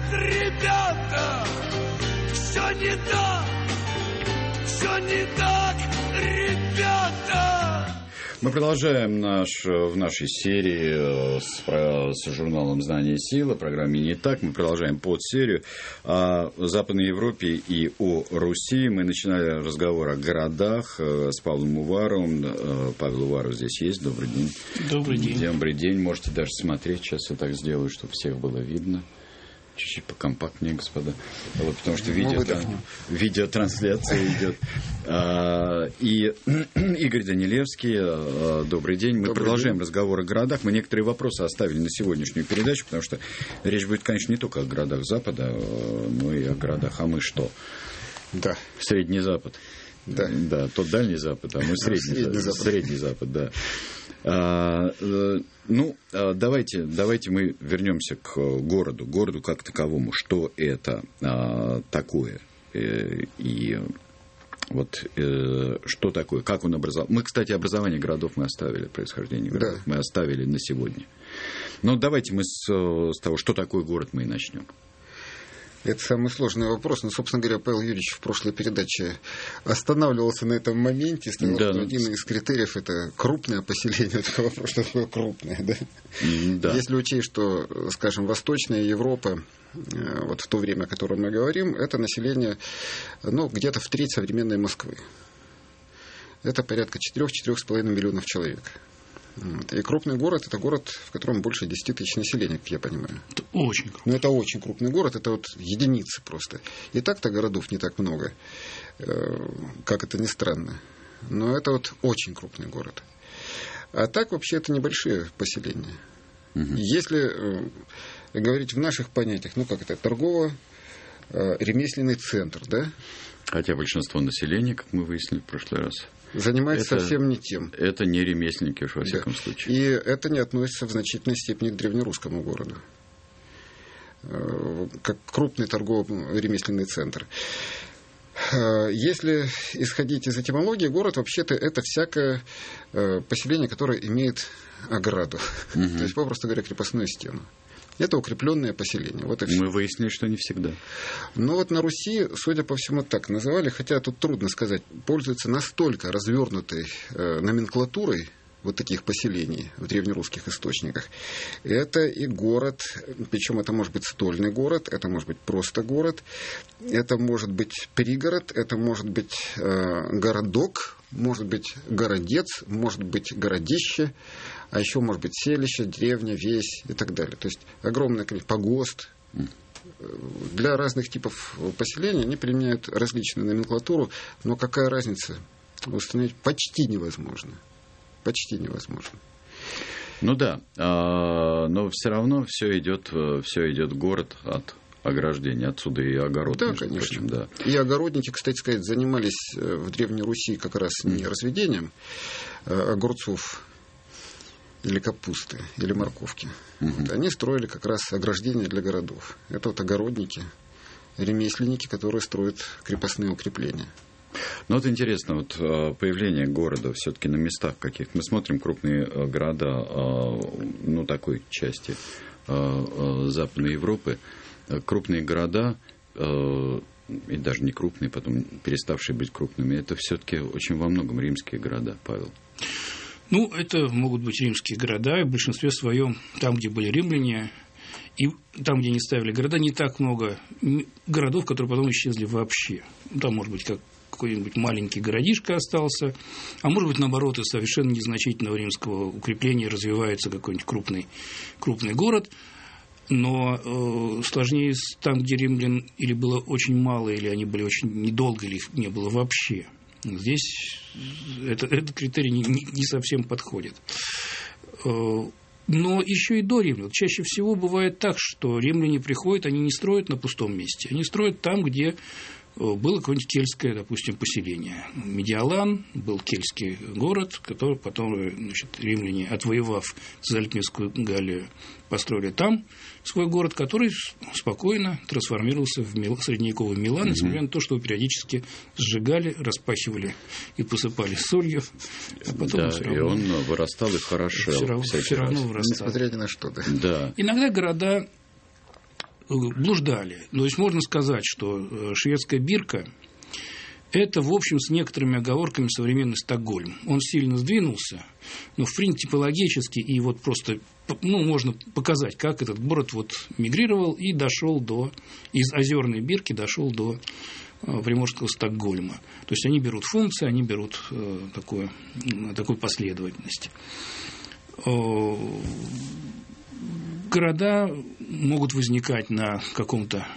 ребята, все не так, ребята. Мы продолжаем в нашей серии с журналом «Знание и сила», программе «Не так». Мы продолжаем подсерию о Западной Европе и о Руси. Мы начинали разговор о городах с Павлом Уваровым. Павел Уваров здесь есть. Добрый день. Добрый день. Добрый день. Можете даже смотреть. Сейчас я так сделаю, чтобы всех было видно. Чуть-чуть покомпактнее, господа. Вот, потому что видеотрансляция идет. И Игорь Данилевский, добрый день. Мы продолжаем разговор о городах. Мы некоторые вопросы оставили на сегодняшнюю передачу, потому что речь будет, конечно, не только о городах Запада, но и о городах. А мы что? Да. Средний Запад. Да. Да, тот Дальний Запад, а мы Средний Запад, да. Давайте мы вернемся к городу как таковому. Что это такое? И вот что такое? Как он образовался? Мы, кстати, образование городов мы оставили, происхождение городов мы оставили на сегодня. Но давайте мы с того, что такое город, мы и начнем. Это самый сложный вопрос. Но, собственно говоря, Павел Юрьевич в прошлой передаче останавливался на этом моменте. Сказал, что один из критериев – это крупное поселение. Это вопрос, что такое крупное. Да? Да. Если учесть, что, скажем, Восточная Европа, вот в то время, о котором мы говорим, это население где-то в треть современной Москвы. Это порядка 4-4,5 миллионов человек. И крупный город – это город, в котором больше 10 тысяч населения, как я понимаю. Это очень крупный. Но это очень крупный город, это вот единицы просто. И так-то городов не так много, как это ни странно. Но это вот очень крупный город. А так вообще это небольшие поселения. Если говорить в наших понятиях, как это, торгово-ремесленный центр, да? Хотя большинство населения, как мы выяснили в прошлый раз, занимается совсем не тем. Это не ремесленники уж во всяком случае. И это не относится в значительной степени к древнерусскому городу, как крупный торгово-ремесленный центр. Если исходить из этимологии, город вообще-то это всякое поселение, которое имеет ограду. То есть, попросту говоря, крепостную стену. Это укрепленное поселение. Вот и все. Мы выяснили, что не всегда. Но вот на Руси, судя по всему, так называли, хотя тут трудно сказать, пользуются настолько развернутой номенклатурой вот таких поселений в древнерусских источниках. Это и город, причем это может быть стольный город, это может быть просто город, это может быть пригород, это может быть городок, может быть городец, может быть городище, а еще может быть селище, деревня, весь и так далее. То есть огромное количество, погост. Для разных типов поселений они применяют различную номенклатуру, но какая разница, установить почти невозможно. Почти невозможно. Ну да, но все равно все идет город от ограждения, отсюда и огород. Да, конечно. Прочим, да. И огородники, кстати сказать, занимались в Древней Руси как раз не разведением огурцов или капусты, или морковки. Вот, они строили как раз ограждения для городов. Это вот огородники, ремесленники, которые строят крепостные укрепления. Ну, вот интересно, вот появление города все-таки на местах каких. Мы смотрим крупные города, такой части Западной Европы. Крупные города, и даже не крупные, потом переставшие быть крупными, это все-таки очень во многом римские города, Павел. Это могут быть римские города, и в большинстве своем, там, где были римляне, и там, где не ставили города, не так много городов, которые потом исчезли вообще. Там, может быть, какой-нибудь маленький городишко остался, а может быть, наоборот, из совершенно незначительного римского укрепления развивается какой-нибудь крупный город. Но сложнее там, где римлян или было очень мало, или они были очень недолго, или их не было вообще. Здесь этот критерий не совсем подходит. Но еще и до римлян. Чаще всего бывает так, что римляне приходят, они не строят на пустом месте. Они строят там, где было какое-нибудь кельтское, допустим, поселение. Медиалан был кельтский город, который потом, римляне, отвоевав Цезальпинскую Галлию, построили там свой город, который спокойно трансформировался в средневековый Милан, несмотря на то, что его периодически сжигали, распахивали и посыпали солью. А потом и он вырастал и хорошел. Все равно вырастал. Несмотря ни на что, да. Иногда города блуждали. То есть можно сказать, что шведская Бирка – это, в общем, с некоторыми оговорками современный Стокгольм. Он сильно сдвинулся, но в принципе типологически и вот просто можно показать, как этот город вот мигрировал и дошел из озерной Бирки дошел до приморского Стокгольма. То есть они берут функции, они берут такую последовательность. Города могут возникать на каком-то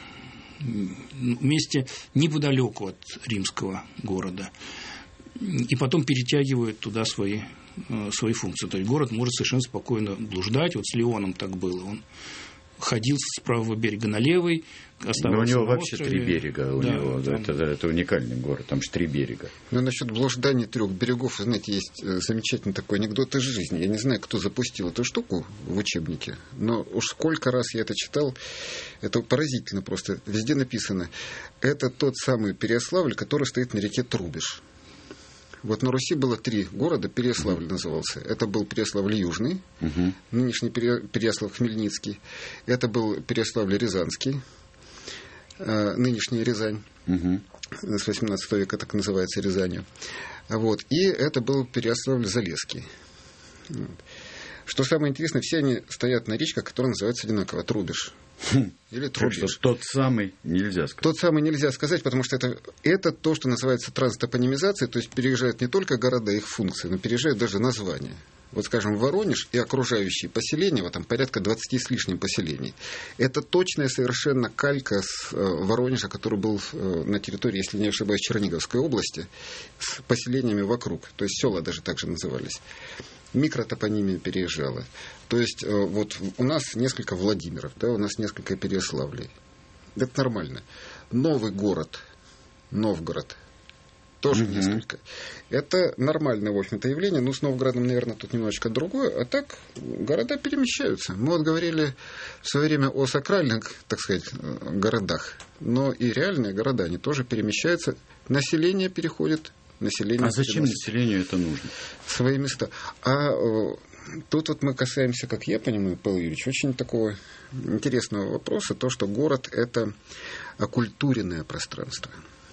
месте неподалеку от римского города и потом перетягивают туда свои функции. То есть город может совершенно спокойно блуждать. Вот с Лионом так было. Он ходил с правого берега на левый, оставался. Но у него на вообще острове. 3 берега. Это уникальный город, там же 3 берега. Ну, насчет блуждания 3 берегов, знаете, есть замечательный такой анекдот из жизни. Я не знаю, кто запустил эту штуку в учебнике, но уж сколько раз я это читал, это поразительно просто. Везде написано, это тот самый Переяславль, который стоит на реке Трубеж. Вот на Руси было 3 города, Переяславль назывался. Это был Переяславль Южный, нынешний Переяслав-Хмельницкий. Это был Переяславль-Рязанский, нынешняя Рязань. С 18 века так называется Рязанью. Вот. И это был Переяславль-Залесский. Что самое интересное, все они стоят на речках, которые называются одинаково Трубеж. Или Трубеж. Тот самый нельзя сказать. Тот самый нельзя сказать, потому что это то, что называется транстопонимизацией, то есть переезжают не только города и их функции, но переезжают даже названия. Вот, скажем, Воронеж и окружающие поселения, вот там порядка 20 с лишним поселений. Это точная совершенно калька с Воронежа, который был на территории, если не ошибаюсь, Черниговской области, с поселениями вокруг. То есть села даже так же назывались. Микротопонимия переезжала. То есть вот у нас несколько Владимиров, да, у нас несколько Переяславлей. Это нормально. Новый город, Новгород, тоже несколько. Это нормальное, в общем-то, явление. Но с Новгородом, наверное, тут немножечко другое. А так города перемещаются. Мы вот говорили в свое время о сакральных, так сказать, городах. Но и реальные города, они тоже перемещаются. Население переходит. А зачем населению это нужно? Свои места. А тут вот мы касаемся, как я понимаю, Павел Юрьевич, очень такого интересного вопроса. То, что город – это оккультуренное пространство.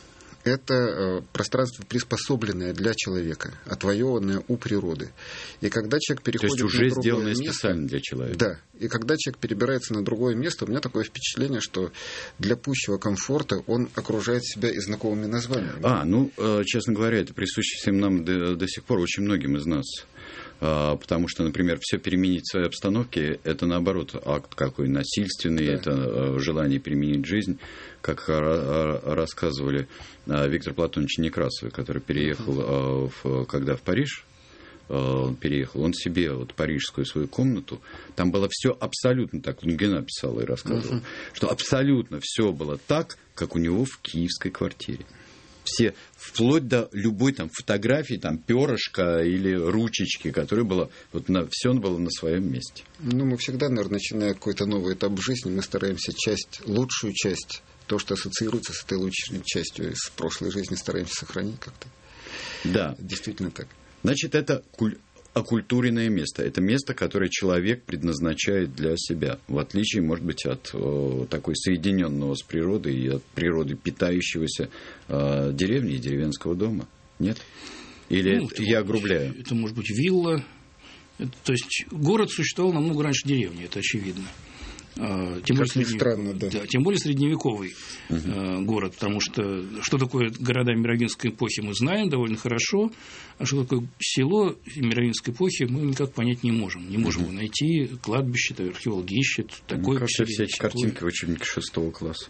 Это пространство, приспособленное для человека, отвоеванное у природы. И когда человек переходит то есть уже на другое сделанное место, специально для человека. Да. И когда человек перебирается на другое место, у меня такое впечатление, что для пущего комфорта он окружает себя и знакомыми названиями. Честно говоря, это присуще всем нам до сих пор, очень многим из нас. Потому что, например, все переменить в своей обстановке, это наоборот акт какой насильственный, это желание переменить жизнь, как рассказывали Виктор Платонович Некрасов, который переехал, когда в Париж, переехал, он себе вот парижскую свою комнату, там было все абсолютно так, Лунгина писала и рассказывала, что абсолютно все было так, как у него в киевской квартире. Все, вплоть до любой там фотографии, там перышка или ручечки, которая была, все было на своем месте. Мы всегда, наверное, начиная какой-то новый этап жизни, мы стараемся лучшую часть, то, что ассоциируется с этой лучшей частью из прошлой жизни, стараемся сохранить как-то. Да. Действительно так. Значит, это оккультуренное место. Это место, которое человек предназначает для себя. В отличие, может быть, от такой соединенного с природой и от природы питающегося деревни и деревенского дома. Нет? Или я огрубляю? Это может быть вилла. То есть город существовал намного раньше деревни, это очевидно. Тем более средневековый город, потому что такое города Меровинской эпохи мы знаем довольно хорошо, а что такое село Меровинской эпохи мы никак понять не можем. Не можем его найти, кладбище, археологи ищут. Такое кажется, все эти картинки в учебнике 6 класса.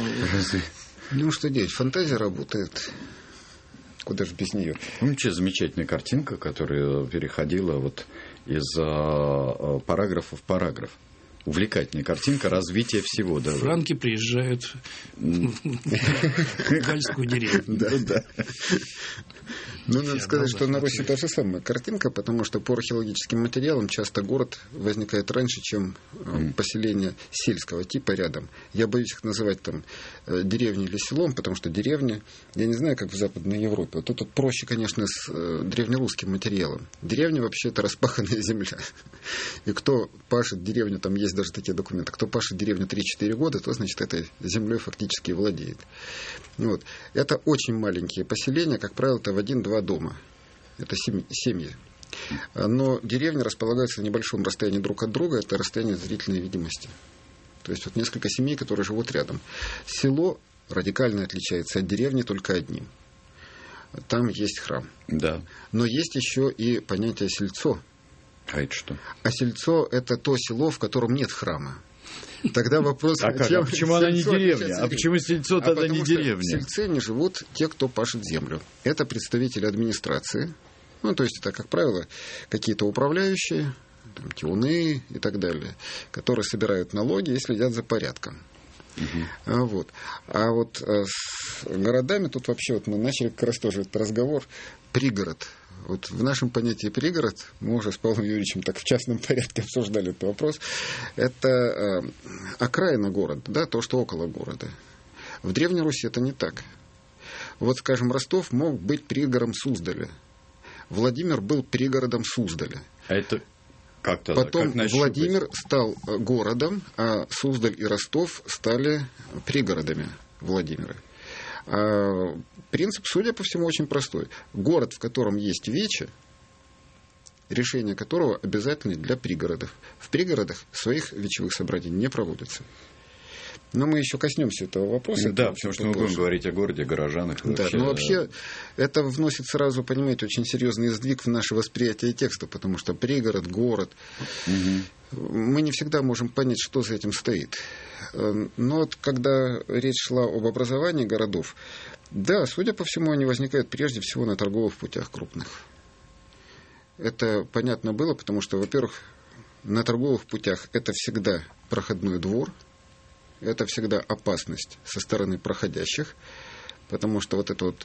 Что делать? Фантазия работает. Куда же без нее? Помните, замечательная картинка, которая переходила из параграфа в параграф. Увлекательная картинка развития всего. Да. Франки приезжают в Гальскую деревню. Надо сказать, что на Руси та же самая картинка, потому что по археологическим материалам часто город возникает раньше, чем поселение сельского типа рядом. Я боюсь их называть там деревней или селом, потому что деревня, я не знаю, как в Западной Европе. Вот тут проще, конечно, с древнерусским материалом. Деревня вообще это распаханная земля. И кто пашет деревню, там ездит есть даже такие документы. Кто пашет деревню 3-4 года, то, значит, этой землей фактически владеет. Вот. Это очень маленькие поселения, как правило, это в 1-2 дома. Это семьи. Но деревни располагаются на небольшом расстоянии друг от друга, это расстояние зрительной видимости. То есть вот несколько семей, которые живут рядом. Село радикально отличается от деревни только одним. Там есть храм. Да. Но есть еще и понятие сельцо. А это что? А сельцо – это то село, в котором нет храма. Тогда вопрос... А почему она не деревня? А почему сельцо тогда не деревня? В сельце не живут те, кто пашет землю. Это представители администрации. Ну, то есть, это, как правило, какие-то управляющие, там, тиуны и так далее, которые собирают налоги и следят за порядком. Вот. А вот с городами тут вообще вот мы начали как раз тоже этот разговор. Пригород. Вот в нашем понятии пригород, мы уже с Павлом Юрьевичем так в частном порядке обсуждали этот вопрос, это окраина города, да, то, что около города. В Древней Руси это не так. Вот, скажем, Ростов мог быть пригородом Суздаля. Владимир был пригородом Суздаля. А это как тогда? Потом как Владимир стал городом, а Суздаль и Ростов стали пригородами Владимира. А принцип, судя по всему, очень простой. Город, в котором есть вече, решение которого обязательно для пригородов. В пригородах своих вечевых собраний не проводится. Но мы еще коснемся этого вопроса. Да, потому что мы будем говорить о городе, о горожанах. Да, но вообще это вносит сразу, понимаете, очень серьезный сдвиг в наше восприятие текста, потому что пригород, город, мы не всегда можем понять, что за этим стоит. Но вот когда речь шла об образовании городов, да, судя по всему, они возникают прежде всего на торговых путях крупных. Это понятно было, потому что, во-первых, на торговых путях это всегда проходной двор, это всегда опасность со стороны проходящих, потому что вот эта вот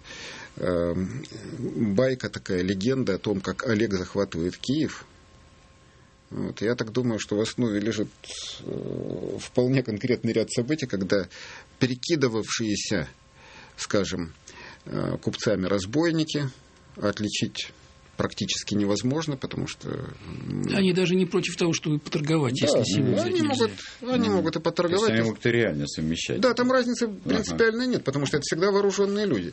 байка такая, легенда о том, как Олег захватывает Киев, вот, я так думаю, что в основе лежит вполне конкретный ряд событий, когда перекидывавшиеся, скажем, купцами разбойники отличить практически невозможно, потому что... Они даже не против того, чтобы поторговать, да, если силу они могут и поторговать. Они могут и реально совмещать. Да, там разницы принципиально нет, потому что это всегда вооруженные люди.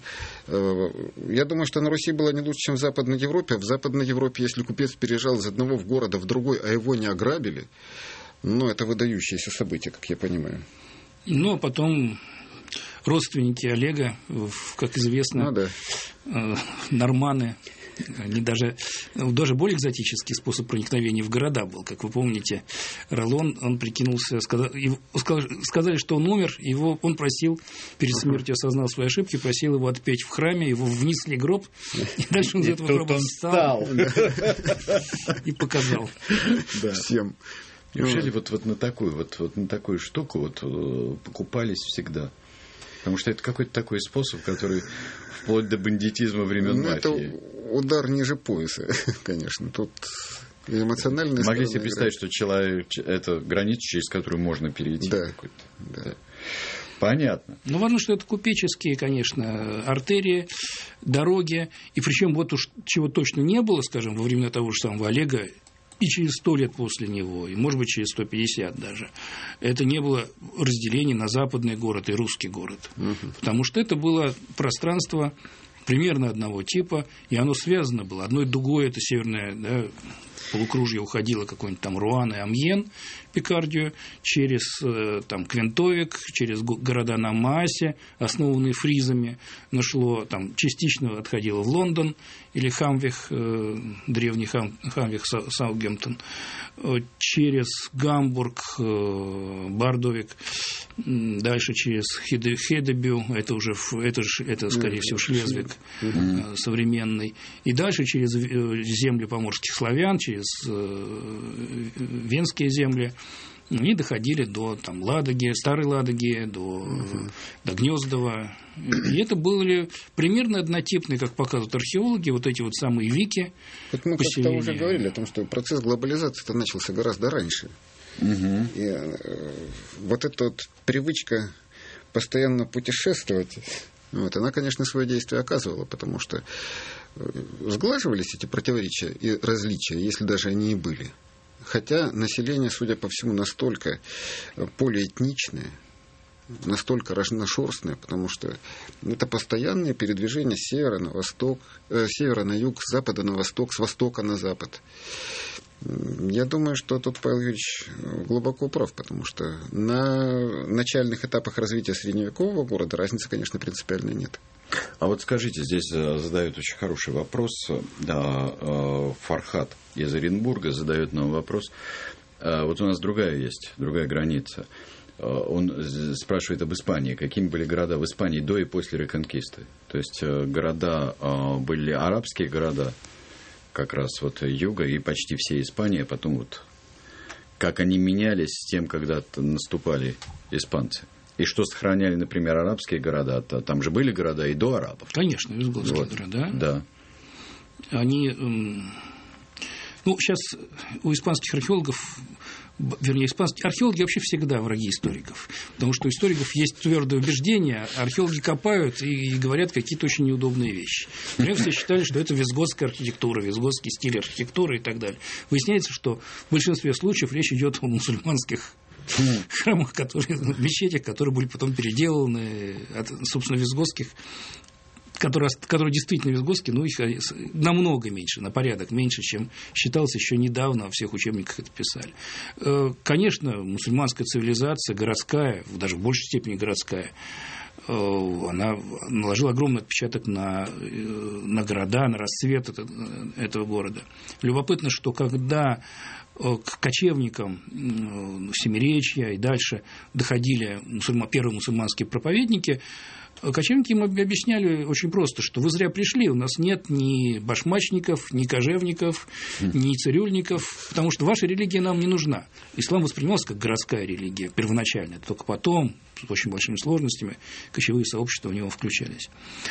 Я думаю, что на Руси было не лучше, чем в Западной Европе. В Западной Европе, если купец переезжал из одного в города в другой, а его не ограбили, ну, это выдающееся событие, как я понимаю. Ну, а потом... Родственники Олега, как известно, норманы, они даже более экзотический способ проникновения в города был. Как вы помните, Ролон, он прикинулся, сказали, что он умер, он просил, перед смертью осознал свои ошибки, просил его отпеть в храме, его внесли гроб, и дальше он из этого гроба встал и показал всем. Неужели вот на такую штуку покупались всегда? Потому что это какой-то такой способ, который вплоть до бандитизма времен мафии. Это удар ниже пояса, конечно. Тут эмоциональная Могли себе представить, что человек – это граница, через которую можно перейти. Да. Понятно. Ну, важно, что это купеческие, конечно, артерии, дороги. И причем вот уж чего точно не было, скажем, во времена того же самого Олега, и через 100 лет после него, и, может быть, через 150 даже, это не было разделения на западный город и русский город. Потому что это было пространство примерно одного типа, и оно связано было. Одной дугой это северное полукружье уходило какой-нибудь там Руан и Амьен, Пикардию, через там, Квентовик, через города на Маасе, основанные фризами, нашло, там, частично отходило в Лондон или Хамвих, древний Хамвих Саутгемптон, через Гамбург, Бардовик, дальше через Хедебю, это скорее всего Шлезвиг современный, и дальше через земли поморских славян, через венские земли, они доходили до там, Ладоги, Старой Ладоги, до Гнездова. И это были примерно однотипные, как показывают археологи, вот эти вот самые вики. Вот мы как-то уже говорили о том, что процесс глобализации начался гораздо раньше. И вот эта вот привычка постоянно путешествовать, она, конечно, свое действие оказывала, потому что сглаживались эти противоречия и различия, если даже они и были. Хотя население, судя по всему, настолько полиэтничное, настолько разношерстное, потому что это постоянные передвижения с севера на восток, севера на юг, с запада на восток, с востока на запад. Я думаю, что тут Павел Юрьевич глубоко прав, потому что на начальных этапах развития средневекового города разницы, конечно, принципиальной нет. А вот скажите, здесь задают очень хороший вопрос. Да, Фархат из Оренбурга задает нам вопрос. Вот у нас другая граница. Он спрашивает об Испании. Какими были города в Испании до и после реконкисты? То есть города были арабские города, как раз вот юга и почти все Испания, а потом вот как они менялись с тем, когда наступали испанцы. И что сохраняли, например, арабские города? Там же были города и до арабов. Конечно, визготские города. Да. Они... сейчас у испанских археологов, вернее, испанские археологи вообще всегда враги историков, потому что у историков есть твердое убеждение, археологи копают и говорят какие-то очень неудобные вещи. Например, все считали, что это визготская архитектура, визготский стиль архитектуры и так далее. Выясняется, что в большинстве случаев речь идет о мусульманских храмах, мечетях, которые были потом переделаны от, собственно, визготских, которые действительно визготские, но их намного меньше, на порядок меньше, чем считалось еще недавно, во всех учебниках это писали. Конечно, мусульманская цивилизация, городская, даже в большей степени городская, она наложила огромный отпечаток на города, на расцвет этого города. Любопытно, что когда к кочевникам Семиречья и дальше доходили первые мусульманские проповедники, кочевники им объясняли очень просто, что вы зря пришли, у нас нет ни башмачников, ни кожевников, ни цирюльников, потому что ваша религия нам не нужна. Ислам воспринимался как городская религия первоначально, только потом, с очень большими сложностями, кочевые сообщества в него включались.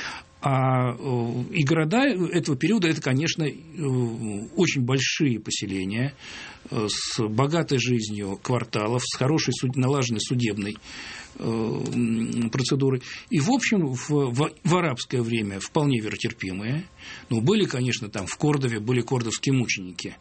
И города этого периода – это, конечно, очень большие поселения с богатой жизнью кварталов, с хорошей налаженной судебной процедурой. И, в общем, в арабское время вполне веротерпимые. Но были, конечно, там в Кордове были кордовские мученики.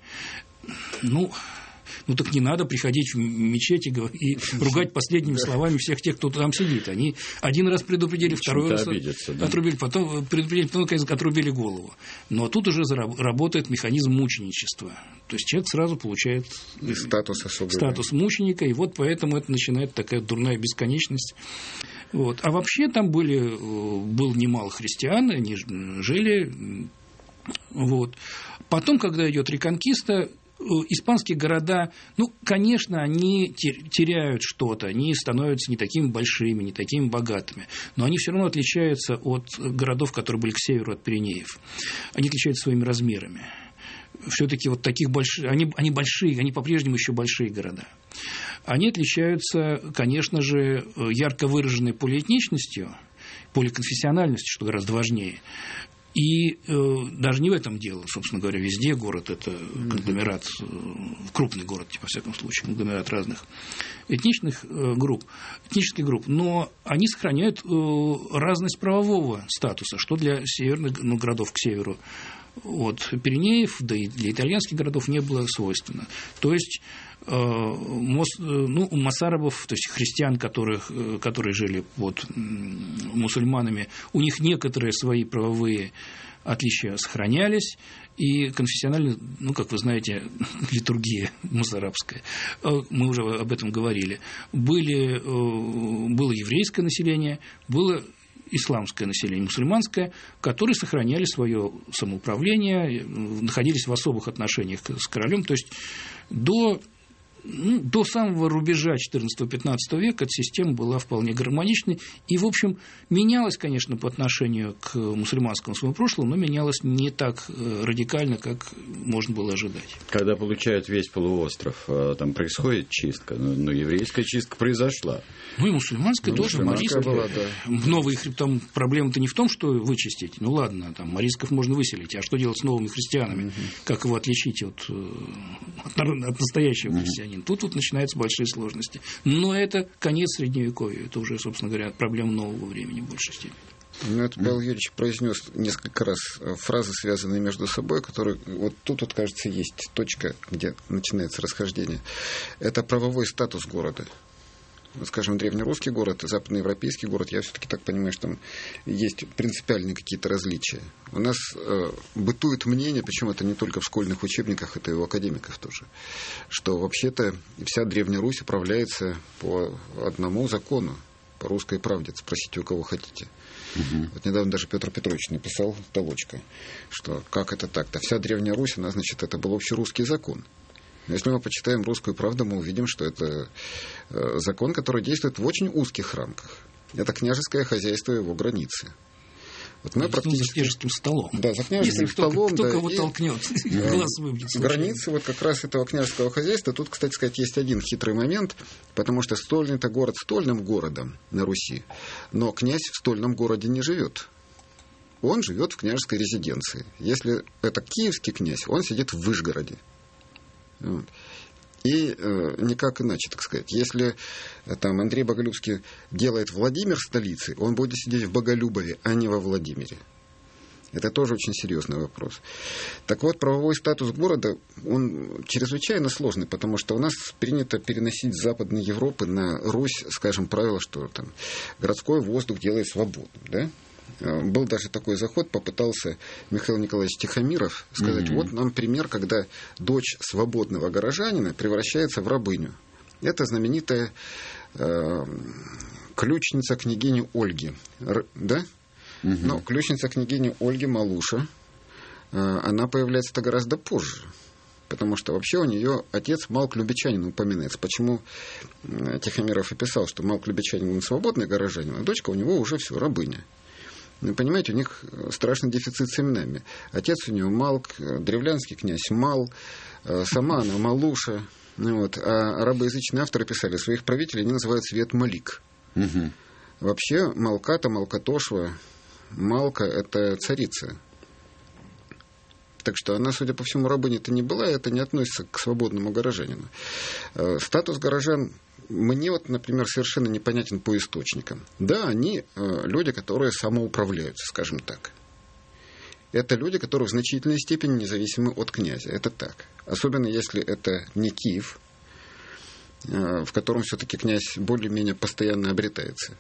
Так не надо приходить в мечеть и ругать последними словами всех тех, кто там сидит. Они один раз предупредили, второй раз отрубили, потом предупредили, потом, наконец, отрубили голову. Но тут уже работает механизм мученичества. То есть человек сразу получает статус мученика, и вот поэтому это начинает такая дурная бесконечность. Вот. А вообще там был немало христиан, они жили. Вот. Потом, когда идет реконкиста, испанские города, конечно, они теряют что-то, они становятся не такими большими, не такими богатыми, но они все равно отличаются от городов, которые были к северу от Пиренеев. Они отличаются своими размерами. Все-таки вот таких больших, они большие, они по-прежнему еще большие города. Они отличаются, конечно же, ярко выраженной полиэтничностью, поликонфессиональностью, что гораздо важнее. И даже не в этом дело, собственно говоря, везде город – это конгломерат, крупный город, во всяком случае, конгломерат разных этнических групп, но они сохраняют разность правового статуса, что для северных городов к северу от Пиренеев, да и для итальянских городов не было свойственно. То есть у моссарабов, то есть христиан, которые жили под мусульманами, у них некоторые свои правовые отличия сохранялись, и конфессионально, как вы знаете, литургия моссарабская, мы уже об этом говорили, было еврейское население, было исламское население, мусульманское, которые сохраняли свое самоуправление, находились в особых отношениях с королем, то есть до самого рубежа XIV-XV века эта система была вполне гармоничной и, в общем, менялась, конечно, по отношению к мусульманскому своему прошлому, но менялась не так радикально, как можно было ожидать. Когда получают весь полуостров, там происходит чистка, но еврейская чистка произошла. И мусульманская тоже, марийская была, да. Новые, там проблема-то не в том, что вычистить, ладно, там марийских можно выселить, а что делать с новыми христианами, как его отличить от настоящего христианина? Тут начинаются большие сложности. Но это конец Средневековья. Это уже, собственно говоря, проблема нового времени в большей степени. Ну, это Павел Юрьевич произнес несколько раз фразы, связанные между собой, которые вот тут, вот, кажется, есть точка, где начинается расхождение. Это правовой статус города. Вот, скажем, древнерусский город и западноевропейский город, я все-таки так понимаю, что там есть принципиальные какие-то различия. У нас бытует мнение, причем это не только в школьных учебниках, это и у академиков тоже, что вообще-то вся Древняя Русь управляется по одному закону, по русской правде. Спросите, у кого хотите. Вот недавно даже Петр Петрович написал толочка, что как это так-то? Вся Древняя Русь, она, значит, это был общерусский закон. Но если мы почитаем «Русскую правду», мы увидим, что это закон, который действует в очень узких рамках. Это княжеское хозяйство и его границы. Вот мы практически... За княжеским столом. Да, за княжеским столом. Кто кого толкнет, глаз выбьет. Границы вот как раз этого княжеского хозяйства. Тут, кстати сказать, есть один хитрый момент, потому что Стольный-то город стольным городом на Руси, но князь в стольном городе не живет. Он живет в княжеской резиденции. Если это киевский князь, он сидит в Вышгороде. Вот. И никак иначе, так сказать. Если там Андрей Боголюбский делает Владимир столицей, он будет сидеть в Боголюбове, а не во Владимире. Это тоже очень серьезный вопрос. Так вот, правовой статус города, он чрезвычайно сложный, потому что у нас принято переносить с Западной Европы на Русь, скажем, правило, что там городской воздух делает свободным, да? Был даже такой заход, попытался Михаил Николаевич Тихомиров сказать, вот нам пример, когда дочь свободного горожанина превращается в рабыню. Это знаменитая ключница княгини Ольги. Да? Но ключница княгини Ольги Малуша, она появляется-то гораздо позже. Потому что вообще у нее отец Малк Любичанин упоминается. Почему Тихомиров и писал, что Малк Любичанин он свободный горожанин, а дочка у него уже все, рабыня. Вы понимаете, у них страшный дефицит с именами. Отец у него Малк, древлянский князь Мал, сама она Малуша. Вот. А арабоязычные авторы писали, своих правителей они называют Свет Малик. Вообще Малката, Малкатошва, Малка – это царица. Так что она, судя по всему, рабыней-то не была, и это не относится к свободному горожанину. Статус горожан мне, вот, например, совершенно непонятен по источникам. Да, они люди, которые самоуправляются, скажем так. Это люди, которые в значительной степени независимы от князя. Это так. Особенно если это не Киев, в котором все-таки князь более-менее постоянно обретается.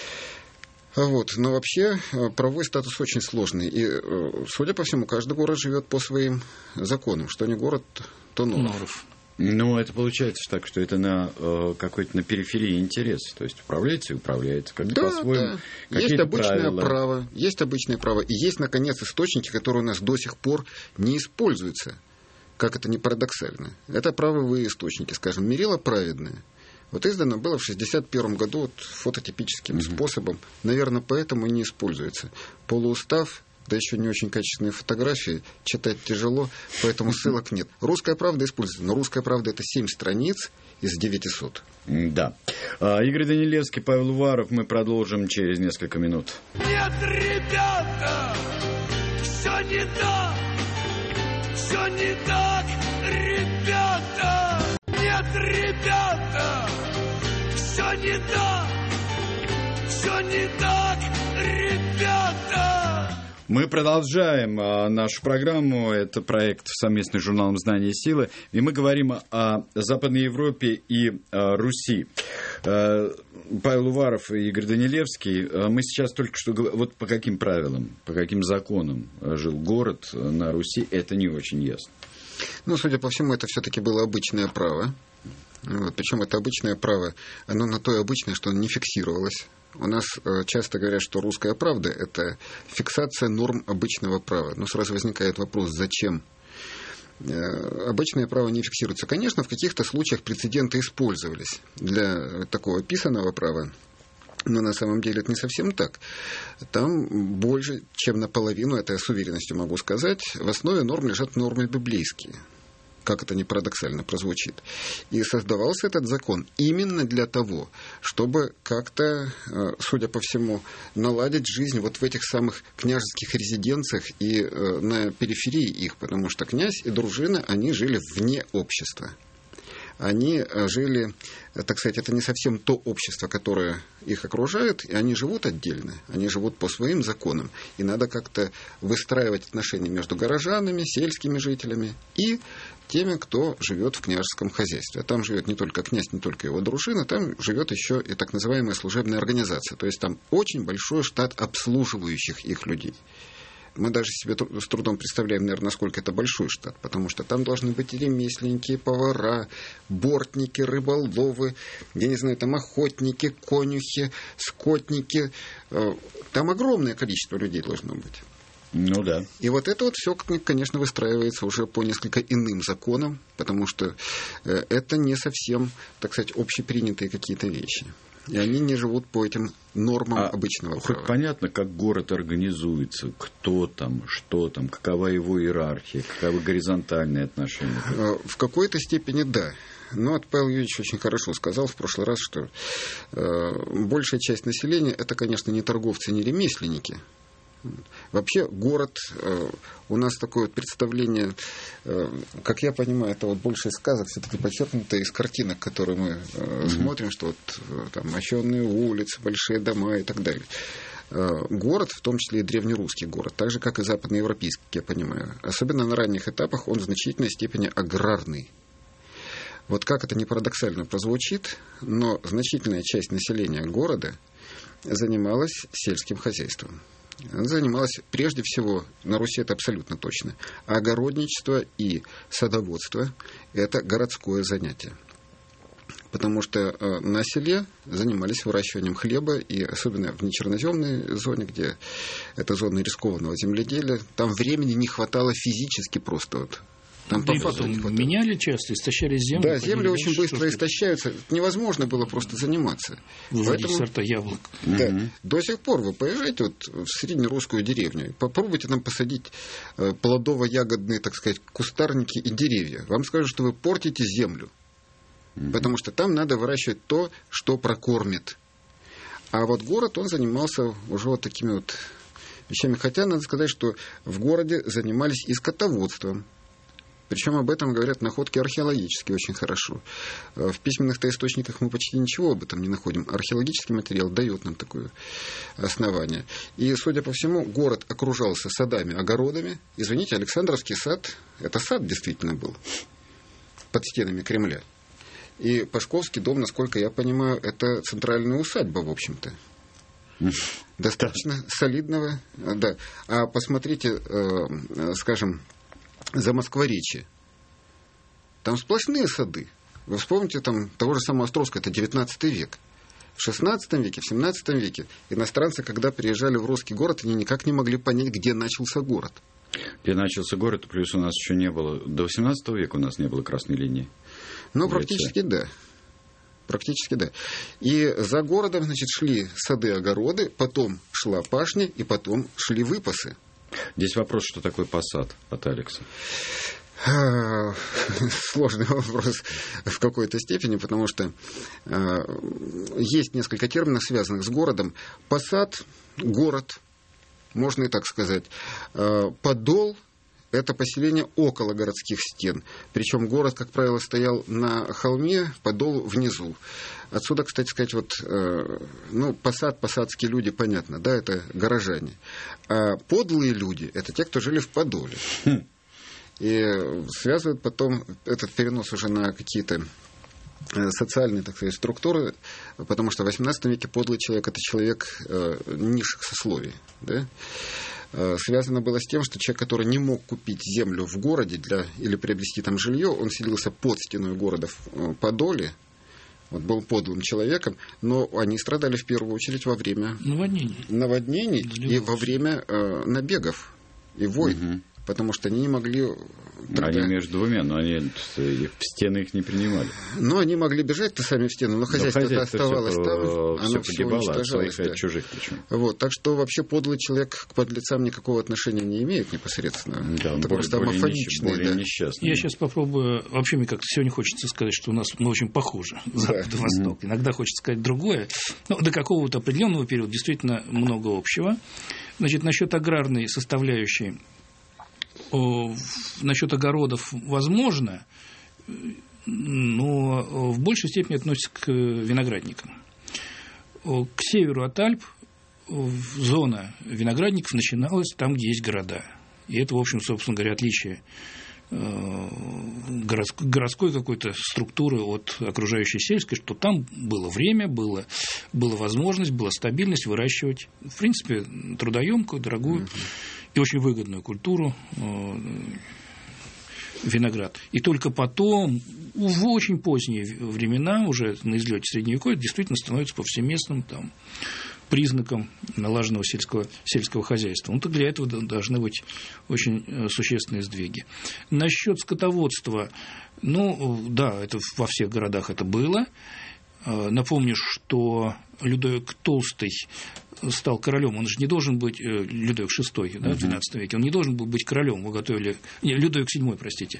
Вот. Но вообще правовой статус очень сложный. И, судя по всему, каждый город живет по своим законам. Что не город, то норов. Ну, это получается так, что это на какой-то на периферии интерес. То есть управляется и управляется как-то по-своему. Да. Есть обычное право. Есть обычное право. И есть, наконец, источники, которые у нас до сих пор не используются. Как это ни парадоксально. Это правовые источники. Скажем, мерило праведное. Вот издано было в 1961 году вот, фототипическим способом. Наверное, поэтому и не используется. Полуустав, да еще не очень качественные фотографии, читать тяжело, поэтому ссылок нет. «Русская правда» используется, но «Русская правда» — это 7 страниц из 900. Да. Игорь Данилевский, Павел Уваров. Мы продолжим через несколько минут. Нет, ребята, все не так, все не так, ребята. Нет, ребята, все не так, все не так, ребята. Мы продолжаем нашу программу. Это проект совместный с журналом «Знания и силы». И мы говорим о Западной Европе и Руси. Павел Уваров и Игорь Данилевский. Мы сейчас только что говорили, вот по каким правилам, по каким законам жил город на Руси, это не очень ясно. Ну, судя по всему, это все-таки было обычное право. Вот, причем это обычное право, оно на то и обычное, что оно не фиксировалось. У нас часто говорят, что русская правда – это фиксация норм обычного права. Но сразу возникает вопрос, зачем? Обычное право не фиксируется. Конечно, в каких-то случаях прецеденты использовались для такого писаного права. Но на самом деле это не совсем так. Там больше, чем наполовину, это я с уверенностью могу сказать, в основе норм лежат нормы библейские. Как это ни парадоксально прозвучит. И создавался этот закон именно для того, чтобы как-то, судя по всему, наладить жизнь вот в этих самых княжеских резиденциях и на периферии их, потому что князь и дружина, они жили вне общества. они жили, так сказать, это не совсем то общество, которое их окружает, и они живут отдельно, они живут по своим законам, и надо как-то выстраивать отношения между горожанами, сельскими жителями и теми, кто живет в княжеском хозяйстве. Там живет не только князь, не только его дружина, там живет еще и так называемая служебная организация, то есть там очень большой штат обслуживающих их людей. Мы даже себе с трудом представляем, наверное, насколько это большой штат, потому что там должны быть и ремесленники, и повара, бортники, рыболовы, я не знаю, там охотники, конюхи, скотники. Там огромное количество людей должно быть. Ну да. И вот это вот все, конечно, выстраивается уже по несколько иным законам, потому что это не совсем, так сказать, общепринятые какие-то вещи. И они не живут по этим нормам обычного права. Хоть понятно, как город организуется, кто там, что там, какова его иерархия, каковы горизонтальные отношения? В какой-то степени да. Но Павел Юрьевич очень хорошо сказал в прошлый раз, что большая часть населения – это, конечно, не торговцы, не ремесленники. Вообще город, у нас такое вот представление, как я понимаю, это вот больше из сказок, все-таки подчеркнуто из картинок, которые мы смотрим, что вот там мощенные улицы, большие дома и так далее. Город, в том числе и древнерусский город, так же, как и западноевропейский, я понимаю, особенно на ранних этапах, он в значительной степени аграрный. Вот как это не парадоксально прозвучит, но значительная часть населения города занималась сельским хозяйством. Она занималась прежде всего, на Руси это абсолютно точно, огородничество и садоводство – это городское занятие. Потому что на селе занимались выращиванием хлеба, и особенно в нечерноземной зоне, где это зона рискованного земледелия, там времени не хватало физически просто вот. Там да и потом меняли часто, истощали землю. Да, земли очень быстро истощаются. Невозможно было просто заниматься. Выводить сорта яблок. Да. До сих пор вы поезжайте вот в среднерусскую деревню, попробуйте там посадить плодово-ягодные, так сказать, кустарники и деревья. Вам скажут, что вы портите землю. Потому что там надо выращивать то, что прокормит. А вот город, он занимался уже вот такими вот вещами. Хотя надо сказать, что в городе занимались и скотоводством. Причем об этом говорят находки археологические очень хорошо. В письменных-то источниках мы почти ничего об этом не находим. Археологический материал дает нам такое основание. И, судя по всему, город окружался садами, огородами. Извините, Александровский сад, это сад действительно был под стенами Кремля. И Пашковский дом, насколько я понимаю, это центральная усадьба, в общем-то. Достаточно солидного. Да. А посмотрите, скажем, за Москворечье. Там сплошные сады. Вы вспомните там того же самого Островского, это 19 век. В 16 веке, в 17 веке иностранцы, когда приезжали в русский город, они никак не могли понять, где начался город. Где начался город, плюс у нас еще не было, до 18 века у нас не было красной линии. Ну, практически да. Практически да. И за городом, значит, шли сады, огороды, потом шла пашня, и потом шли выпасы. Здесь вопрос, что такое посад от Алекса? Сложный вопрос в какой-то степени, потому что есть несколько терминов, связанных с городом. Посад, город, можно и так сказать. Подол – это поселение около городских стен. Причем город, как правило, стоял на холме, подол внизу. Отсюда, кстати сказать, вот, посад, посадские люди, понятно, да, это горожане. А подлые люди – это те, кто жили в подоле. И связывают потом этот перенос уже на какие-то социальные, так сказать, структуры, потому что в XVIII веке подлый человек – это человек низших сословий, да? Связано было с тем, что человек, который не мог купить землю в городе или приобрести там жилье, он селился под стеной города в подоле, вот, был подлым человеком, но они страдали в первую очередь во время наводнений и во время набегов и войн. Потому что они не могли... Они между двумя, но они в стены их не принимали. Но они могли бежать-то сами в стену, но хозяйство оставалось там, оно все погибало, от своих и от чужих причем. Вот, так что вообще подлый человек к подлецам никакого отношения не имеет непосредственно. Да, он это просто более несчастный. Я сейчас попробую... Вообще, мне как-то сегодня хочется сказать, что у нас мы очень похожи, Запад и Восток. Иногда хочется сказать другое. Но до какого-то определенного периода действительно много общего. Значит, насчет аграрной составляющей... Насчет огородов возможно, но в большей степени относится к виноградникам. К северу от Альп зона виноградников начиналась там, где есть города. И это, в общем, собственно говоря, отличие городской какой-то структуры от окружающей сельской, что там было время, была возможность, была стабильность выращивать, в принципе, трудоемкую, дорогую и очень выгодную культуру виноград. И только потом, в очень поздние времена, уже на излете Средневековья, действительно становится повсеместным там признаком налаженного сельского хозяйства. Ну, то для этого должны быть очень существенные сдвиги. Насчет скотоводства, да, это во всех городах это было. Напомню, что Людовик Толстый стал королем, он же не должен быть, Людовик VI, да, в XII веке, он не должен был быть королем, его готовили, Людовик VII, простите,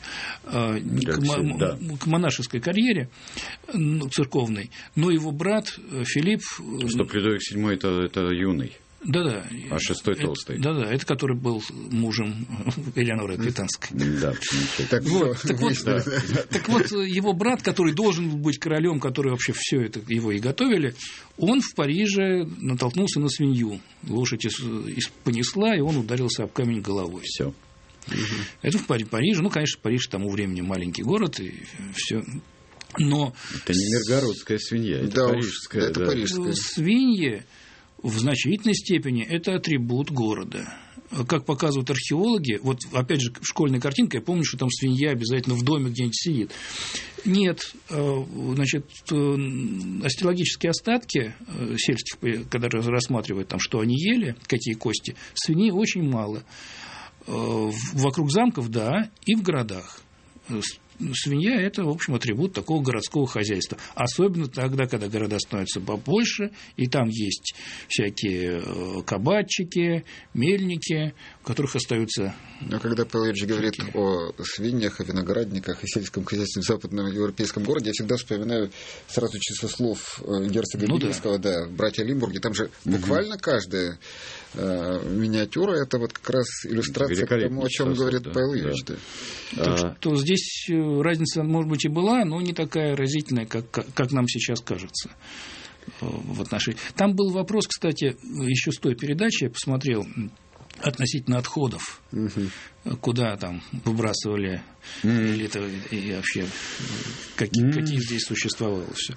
к монашеской карьере церковной, но его брат Филипп... Стоп, Людовик VII это юный. Да-да. А шестой Толстый. Да-да, это который был мужем Элеоноры Аквитанской. Да. Так вот, его брат, который должен был быть королем, который вообще все это его и готовили, он в Париже натолкнулся на свинью. Лошадь понесла, и он ударился об камень головой. Все. Это в Париже. Ну, конечно, Париж к тому времени маленький город, и все. Но это не миргородская свинья, это парижская. Это парижская. Свиньи в значительной степени это атрибут города. Как показывают археологи, вот опять же школьная картинка, я помню, что там свинья обязательно в доме где-нибудь сидит. Нет, значит, остеологические остатки сельских, когда рассматривают, там, что они ели, какие кости, свиней очень мало. Вокруг замков, да, и в городах. Свинья – это, в общем, атрибут такого городского хозяйства. Особенно тогда, когда города становятся побольше, и там есть всякие кабачики, мельники, у которых остаются... Но когда Павел Ильич говорит о свиньях, о виноградниках и сельском хозяйстве в западном европейском городе, я всегда вспоминаю сразу числослов герцога Бильского, да, «Братья Лимбурги». Там же буквально каждая миниатюра – это вот как раз иллюстрация к тому, о чем говорит Павел Ильич. Да. Так что здесь разница, может быть, и была, но не такая разительная, как нам сейчас кажется. В отношении. Там был вопрос, кстати, еще с той передачи, я посмотрел, относительно отходов, куда там выбрасывали, и вообще какие здесь существовало все.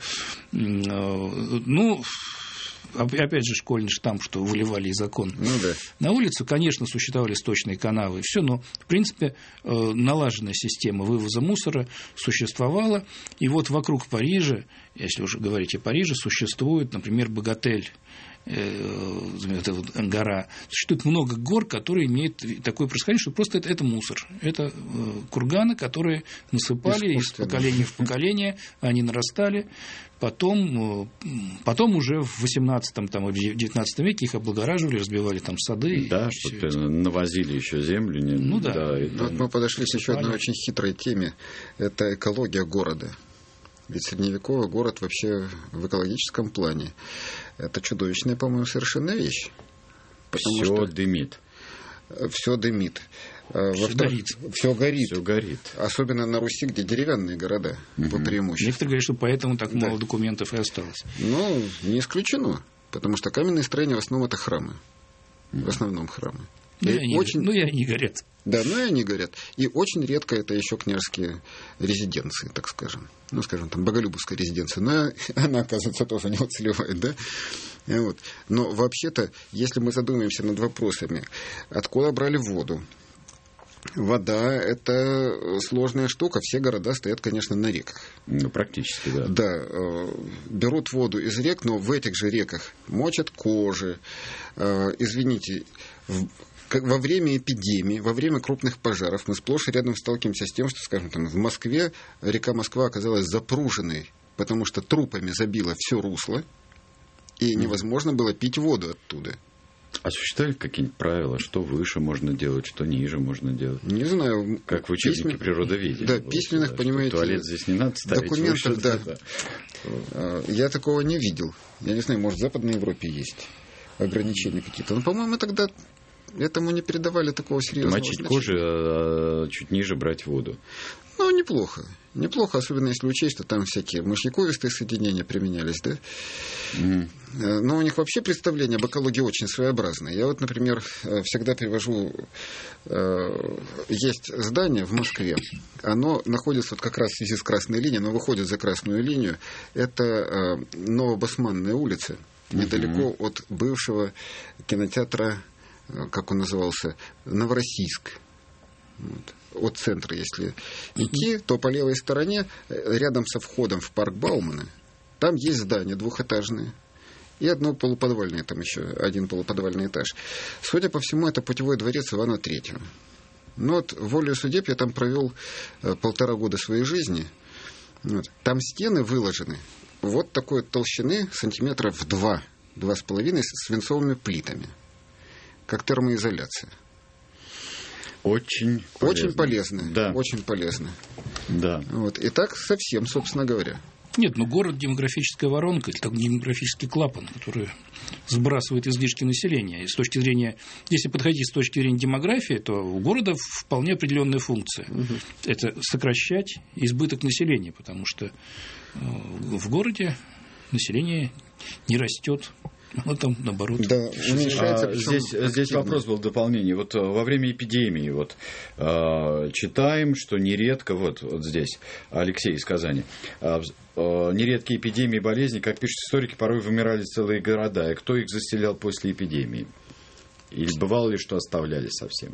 Ну, опять же, школьный штамп, что выливали из окон на улицу. Конечно, существовали сточные канавы и все, но, в принципе, налаженная система вывоза мусора существовала. И вот вокруг Парижа, если уже говорить о Париже, существует, например, Богатель. Это вот гора. Существует много гор, которые имеют такое происхождение, что просто это мусор. Это курганы, которые насыпали из поколения в поколение, они нарастали. Потом уже в 18-19 веке их облагораживали, разбивали там сады. Да, что-то навозили еще землю. Ну да. Вот мы подошли к еще одной очень хитрой теме. Это экология города. Ведь средневековый город вообще в экологическом плане это чудовищная, по-моему, совершенно вещь. Все дымит. Все дымит. Все горит. Особенно на Руси, где деревянные города по преимуществу. Некоторые говорят, что поэтому так мало документов и осталось. Ну, не исключено. Потому что каменные строения в основном это храмы. В основном храмы. И они горят. Да, и они горят. И очень редко это еще княжеские резиденции, так скажем. Ну, скажем, там, Боголюбовская резиденция. Но она, оказывается, тоже не уцелевает, да? Вот. Но вообще-то, если мы задумаемся над вопросами, откуда брали воду? Вода – это сложная штука. Все города стоят, конечно, на реках. Ну, практически, да. Да. Берут воду из рек, но в этих же реках мочат кожи. Извините, во время эпидемии, во время крупных пожаров мы сплошь и рядом сталкиваемся с тем, что, скажем, там, в Москве река Москва оказалась запруженной, потому что трупами забило все русло, и невозможно было пить воду оттуда. А существуют какие-нибудь правила, что выше можно делать, что ниже можно делать? Не знаю. Как в учебнике природоведения. Да, письменных, понимаете, туалет здесь не надо ставить. Документов, да. Я такого не видел. Я не знаю, может, в Западной Европе есть ограничения какие-то. Но, по-моему, тогда этому не передавали такого серьезного мочить кожи, а чуть ниже брать воду. Ну, неплохо. Неплохо, особенно если учесть, что там всякие мощниковистые соединения применялись, да? Но у них вообще представление об экологии очень своеобразное. Я вот, например, всегда привожу... Есть здание в Москве. Оно находится вот как раз в связи с красной линией, но выходит за красную линию. Это Новобасманная улица, недалеко от бывшего кинотеатра, как он назывался, Новороссийск. Вот. От центра, если идти, то по левой стороне, рядом со входом в парк Баумана, там есть здания двухэтажные и одно полуподвальное, там еще один полуподвальный этаж. Судя по всему, это путевой дворец Ивана III. Но вот волею судеб я там провел 1,5 года своей жизни. Вот. Там стены выложены вот такой толщины, сантиметров 2-2,5 с свинцовыми плитами, как термоизоляция. Очень полезно. Да. Очень полезно. Да. Вот. И так совсем, собственно говоря. Нет, ну город демографическая воронка, это демографический клапан, который сбрасывает излишки населения. И с точки зрения, если подходить с точки зрения демографии, то у города вполне определенная функция. Это сокращать избыток населения, потому что в городе население не растет. Вот там, наоборот. Да, уменьшается. Здесь вопрос был дополнение. Вот во время эпидемии читаем, что нередко, вот здесь Алексей из Казани, нередкие эпидемии и болезни, как пишут историки, порой вымирали целые города. И кто их заселял после эпидемии? Или бывало ли, что оставляли совсем?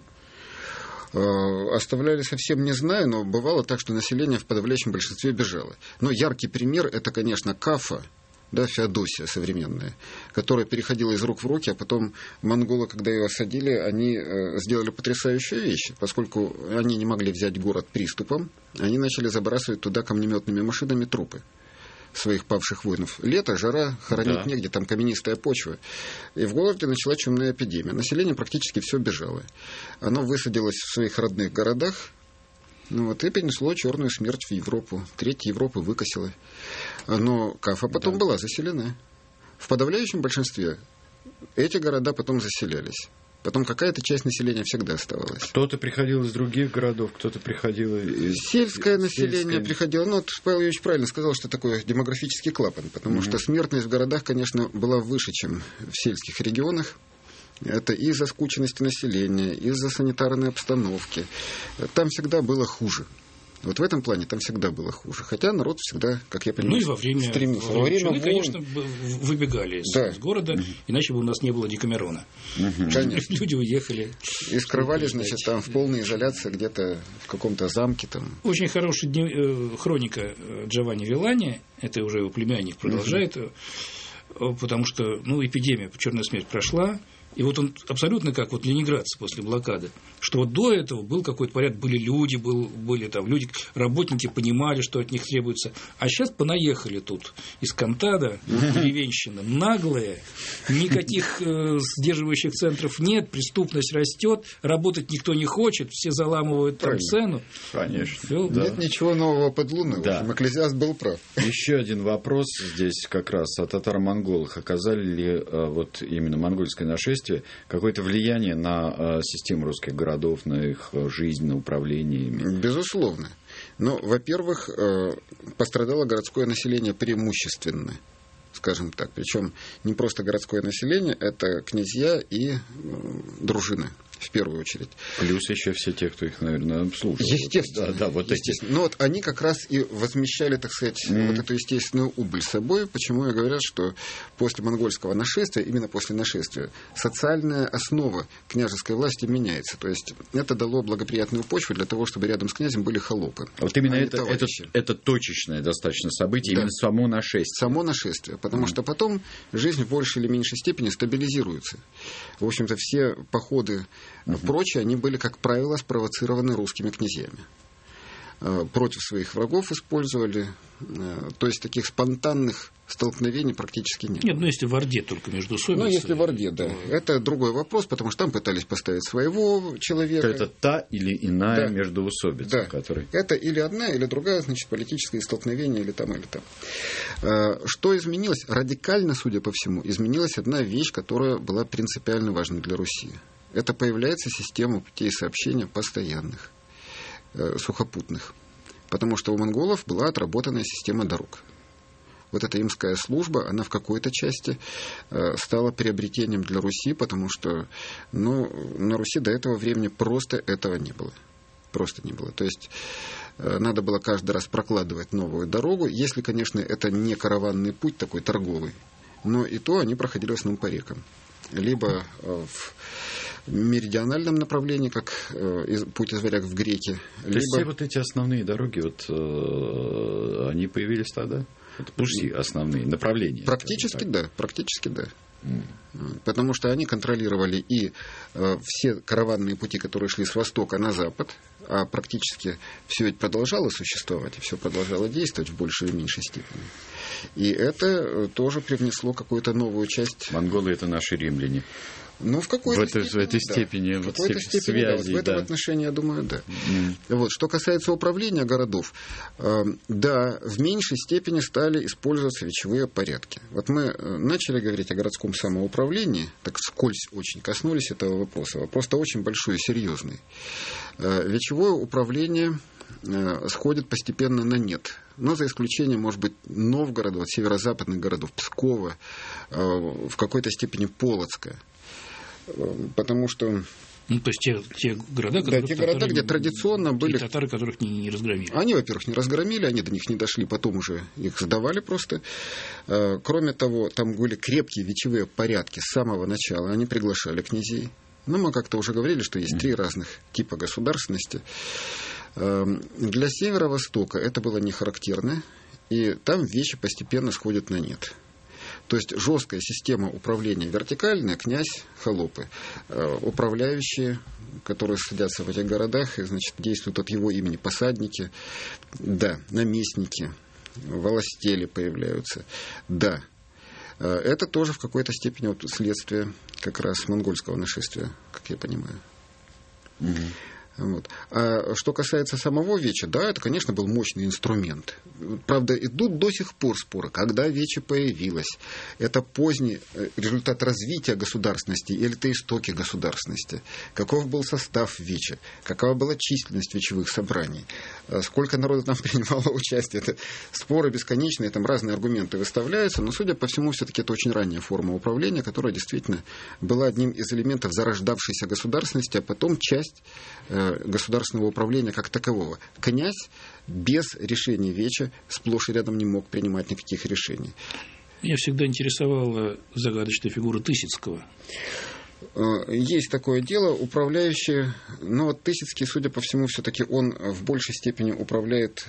Оставляли совсем не знаю, но бывало так, что население в подавляющем большинстве бежало. Но яркий пример – это, конечно, Кафа. Да, Феодосия современная, которая переходила из рук в руки, а потом монголы, когда ее осадили, они сделали потрясающую вещь. Поскольку они не могли взять город приступом, они начали забрасывать туда камнеметными машинами трупы своих павших воинов. Лето, жара, хоронить негде, там каменистая почва. И в городе начала чумная эпидемия. Население практически все бежало. Оно высадилось в своих родных городах, и перенесло черную смерть в Европу. Треть Европы выкосила. Но Кафа потом была заселена. В подавляющем большинстве эти города потом заселялись. Потом какая-то часть населения всегда оставалась. Кто-то приходил из других городов, кто-то приходил из... Сельское население приходило. Ну, вот Павел Ильич правильно сказал, что такое демографический клапан. Потому что смертность в городах, конечно, была выше, чем в сельских регионах. Это из-за скученности населения, из-за санитарной обстановки. Там всегда было хуже. Вот в этом плане там всегда было хуже. Хотя народ всегда, как я понимаю, и во время стремился. Во время войн, конечно, выбегали из города, иначе бы у нас не было Декамерона. Люди уехали. И скрывались, значит, там в полной изоляции где-то в каком-то замке. Там. Очень хорошая хроника Джованни Виллани, это уже его племянник продолжает, потому что эпидемия, черная смерть прошла. И вот он абсолютно как ленинградцы после блокады, что вот до этого был какой-то порядок, были люди, были там люди, работники понимали, что от них требуется, а сейчас понаехали тут из Кантада, деревенщина, наглые, никаких сдерживающих центров нет, преступность растет, работать никто не хочет, все заламывают там цену. Конечно. Нет ничего нового под луной, в общем, Экклезиаст был прав. Еще один вопрос здесь как раз о татаро-монголах. Оказали ли именно монгольское нашествие какое-то влияние на систему русских городов, на их жизнь, на управление ими? Безусловно. Но, во-первых, пострадало городское население преимущественно, скажем так. Причем не просто городское население, это князья и дружина. В первую очередь. Плюс еще все те, кто их, наверное, обслуживал. Естественно. Естественно. Но они как раз и возмещали, так сказать, эту естественную убыль собой. Почему и говорят, что после монгольского нашествия, именно после нашествия, социальная основа княжеской власти меняется. То есть это дало благоприятную почву для того, чтобы рядом с князем были холопы. Вот именно это точечное достаточно событие, именно само нашествие. Само нашествие. Потому что потом жизнь в большей или меньшей степени стабилизируется. В общем-то, все походы прочие, они были, как правило, спровоцированы русскими князьями. Против своих врагов использовали. То есть таких спонтанных столкновений практически нет. Нет, если в Орде только междоусобицы. Если в Орде, да. Это другой вопрос, потому что там пытались поставить своего человека. Это та или иная междоусобица. Да. Которой... Это или одна, или другая, значит, политическое столкновение, или там, или там. Что изменилось? Радикально, судя по всему, изменилась одна вещь, которая была принципиально важной для Руси. Это появляется система путей сообщения постоянных, сухопутных. потому что у монголов была отработанная система дорог. Вот эта имская служба, она в какой-то части стала приобретением для Руси, потому что на Руси до этого времени просто этого не было. Просто не было. То есть надо было каждый раз прокладывать новую дорогу, если, конечно, это не караванный путь такой торговый, но и то они проходили в основном по рекам. Либо в меридиональном направлении, как путь из Варяг в Греки. То есть все вот эти основные дороги, они появились тогда? Это пути основные, направления. Практически да, практически да. Потому что они контролировали и все караванные пути, которые шли с востока на запад, а практически все ведь продолжало существовать, и все продолжало действовать в большей или меньшей степени. И это тоже привнесло какую-то новую часть. Монголы — это наши римляне. Ну, в какой-то степени, в какой-то степени, да. Вот в этом отношении, я думаю, да. Вот. Что касается управления городов, да, в меньшей степени стали использоваться вечевые порядки. Вот мы начали говорить о городском самоуправлении, так вскользь очень коснулись этого вопроса. Вопрос-то очень большой и серьезный. Вечевое управление сходит постепенно на нет. Но за исключением, может быть, Новгорода, вот северо-западных городов, Пскова, в какой-то степени Полоцка. Потому что... Ну, то есть те города, где традиционно были... татары, которых не разгромили. Они, во-первых, не разгромили, они до них не дошли, потом уже их сдавали просто. Кроме того, там были крепкие вечевые порядки с самого начала. Они приглашали князей. Ну, мы как-то уже говорили, что есть 3 разных типа государственности. Для Северо-Востока это было не характерно, и там вещи постепенно сходят на нет. То есть жесткая система управления вертикальная, князь, холопы, управляющие, которые садятся в этих городах, и, значит, действуют от его имени посадники, да, наместники, волостели появляются, да. Это тоже в какой-то степени следствие как раз монгольского нашествия, как я понимаю. Вот. А что касается самого веча, да, это, конечно, был мощный инструмент. Правда, идут до сих пор споры, когда вече появилось. Это поздний результат развития государственности или это истоки государственности. Каков был состав веча, какова была численность вечевых собраний, сколько народу там принимало участие. Это споры бесконечные, там разные аргументы выставляются, но, судя по всему, все-таки это очень ранняя форма управления, которая действительно была одним из элементов зарождавшейся государственности, а потом часть государственного управления как такового. Князь без решения веча сплошь и рядом не мог принимать никаких решений. Меня всегда интересовала загадочная фигура Тысяцкого. Есть такое дело, управляющий, но Тысяцкий, судя по всему, все-таки он в большей степени управляет,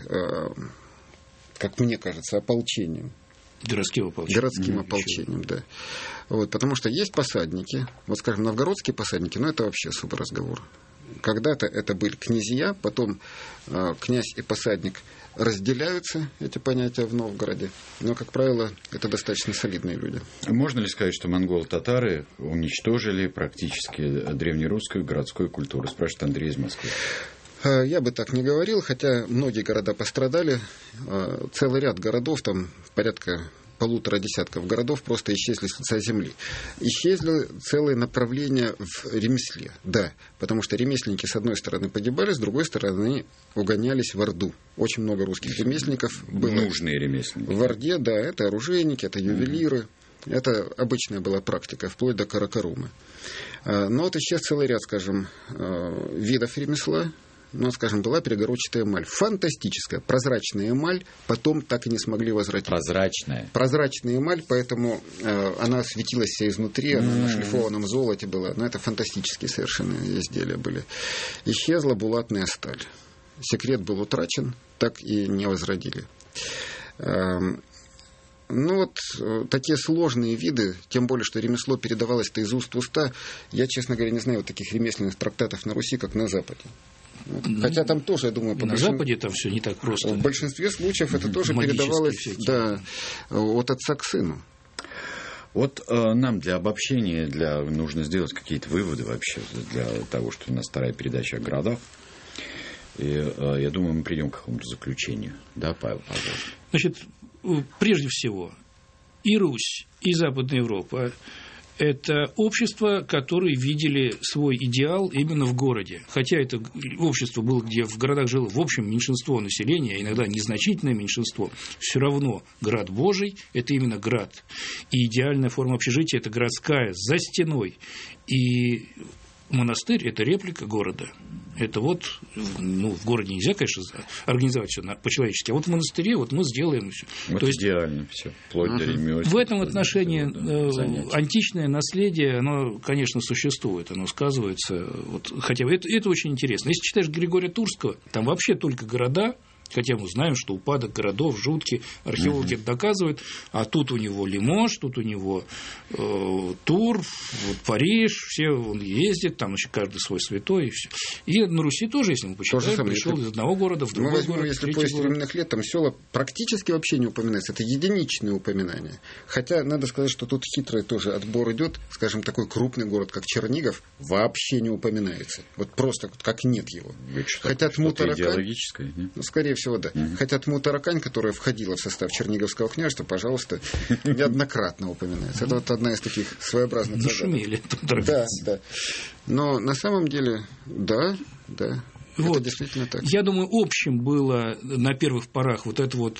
как мне кажется, ополчением. Городским ополчением. Городским ополчением, да. Вот, потому что есть посадники, вот, скажем, новгородские посадники, но это вообще особый разговор. Когда-то это были князья, потом князь и посадник разделяются, эти понятия, в Новгороде. Но, как правило, это достаточно солидные люди. Можно ли сказать, что монголо-татары уничтожили практически древнерусскую городскую культуру? Спрашивает Андрей из Москвы. Я бы так не говорил, хотя многие города пострадали. Целый ряд городов, там порядка 1,5 десятка городов просто исчезли с лица земли. Исчезли целые направления в ремесле. Да, потому что ремесленники, с одной стороны, погибали, с другой стороны, угонялись в Орду. Очень много русских ремесленников было. Нужные ремесленники. В Орде, да, это оружейники, это ювелиры. Это обычная была практика, вплоть до Каракарумы. Но вот исчез целый ряд, скажем, видов ремесла. Ну, скажем, была перегородчатая эмаль. Фантастическая, прозрачная эмаль. Потом так и не смогли возвратить. Прозрачная эмаль, поэтому она светилась вся изнутри, она на шлифованном золоте была. Но это фантастические совершенно изделия были. Исчезла булатная сталь. Секрет был утрачен, так и не возродили. Ну вот такие сложные виды, тем более, что ремесло передавалось-то из уст в уста. Я, честно говоря, не знаю вот таких ремесленных трактатов на Руси, как на Западе. Хотя там тоже, я думаю, на Западе там все не так просто. В большинстве случаев это тоже передавалось от отца к сыну. Вот нам для обобщения нужно сделать какие-то выводы вообще для того, что у нас вторая передача о городах. И я думаю, мы придем к какому-то заключению. Да, Павел, пожалуйста. Значит, прежде всего, и Русь, и Западная Европа Это общества, которые видели свой идеал именно в городе. Хотя это общество было, где в городах жило в общем меньшинство населения, иногда незначительное меньшинство, все равно град Божий – это именно град. И идеальная форма общежития – это городская, за стеной. И монастырь – это реплика города. Это вот, ну, в городе нельзя, конечно, организовать все по-человечески, а вот в монастыре вот мы сделаем все. Вот то есть идеально все, вплоть до ремесел. В этом отношении античное наследие, оно, конечно, существует, оно сказывается. Вот, хотя это очень интересно. Если читаешь Григория Турского, там вообще только города. Хотя мы знаем, что упадок городов жуткий, археологи это доказывают, а тут у него Лимож, тут у него Тур, вот Париж, все он ездит, там еще каждый свой святой, и все. И на Руси тоже, если мы почитаем, пришел из одного города в другой город. Если поезд временных лет, там села практически вообще не упоминается, это единичные упоминания. Хотя надо сказать, что тут хитрый тоже отбор идет, скажем, такой крупный город, как Чернигов, вообще не упоминается. Вот просто как нет его. Хотя идеологическое, нет? Ну, скорее всего, да. Хотя Тму-Таракань, которая входила в состав Черниговского княжества, пожалуйста, неоднократно упоминается. Это вот одна из таких своеобразных загадок. Нашумели. Да, да. Но на самом деле, да. Вот. Это действительно так. Я думаю, общим было на первых порах вот это вот,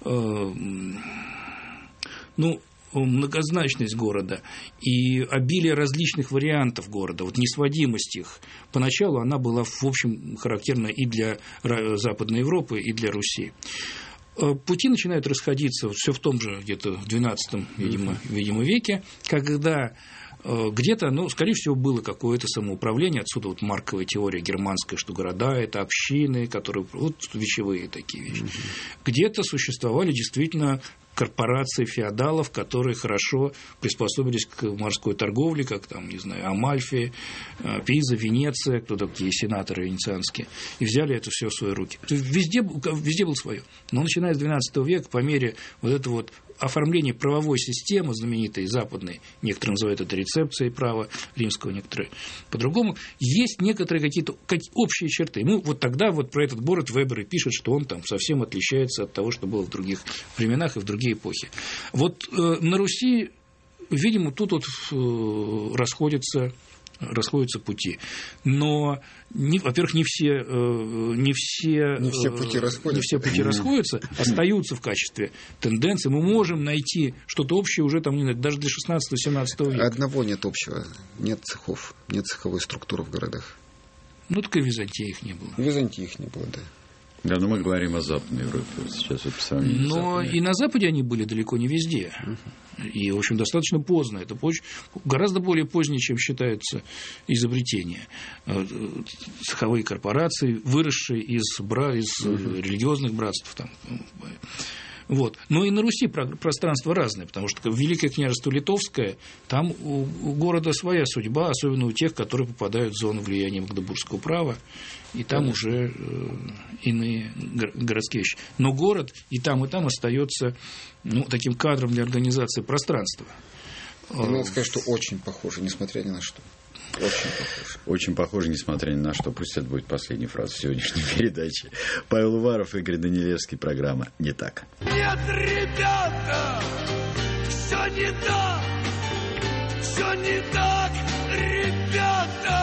многозначность города и обилие различных вариантов города, вот несводимость их. Поначалу она была, в общем, характерна и для Западной Европы, и для Руси. Пути начинают расходиться все в том же где-то в XII, видимо, веке, когда где-то, скорее всего, было какое-то самоуправление, отсюда вот марковая теория германская, что города – это общины, которые, вот вечевые такие вещи. Где-то существовали действительно корпорации феодалов, которые хорошо приспособились к морской торговле, как там, не знаю, Амальфи, Пиза, Венеция, кто такие сенаторы венецианские, и взяли это все в свои руки. То есть везде было свое. Но начиная с XII века, по мере вот этого вот оформления правовой системы знаменитой западной, некоторые называют это рецепцией права римского, некоторые по-другому, есть некоторые какие-то общие черты. Вот тогда вот про этот город Вебер и пишет, что он там совсем отличается от того, что было в других временах и в другие эпохи. Вот на Руси, видимо, тут вот расходятся пути. Но, во-первых, не все пути расходятся, остаются в качестве тенденции. Мы можем найти что-то общее уже там, даже для 16-17 века. Одного нет общего. Нет цехов, нет цеховой структуры в городах. Так и в Византии их не было. В Византии их не было, да. Да, но мы говорим о Западной Европе. Сейчас вот но и на Западе они были далеко не везде. И, в общем, достаточно поздно. Это гораздо более позднее, чем считается изобретение. Цеховые корпорации, выросшие из религиозных братств. Там. Вот. Но и на Руси пространство разное, потому что Великое княжество Литовское, там у города своя судьба, особенно у тех, которые попадают в зону влияния Магдебургского права, и там уже иные городские вещи. Но город и там остается таким кадром для организации пространства. Надо сказать, что очень похоже, несмотря ни на что. Очень похоже. Очень похоже, несмотря ни на что. Пусть это будет последняя фраза сегодняшней передачи. Павел Уваров, Игорь Данилевский, программа «Не так». Нет, ребята, все не так, ребята.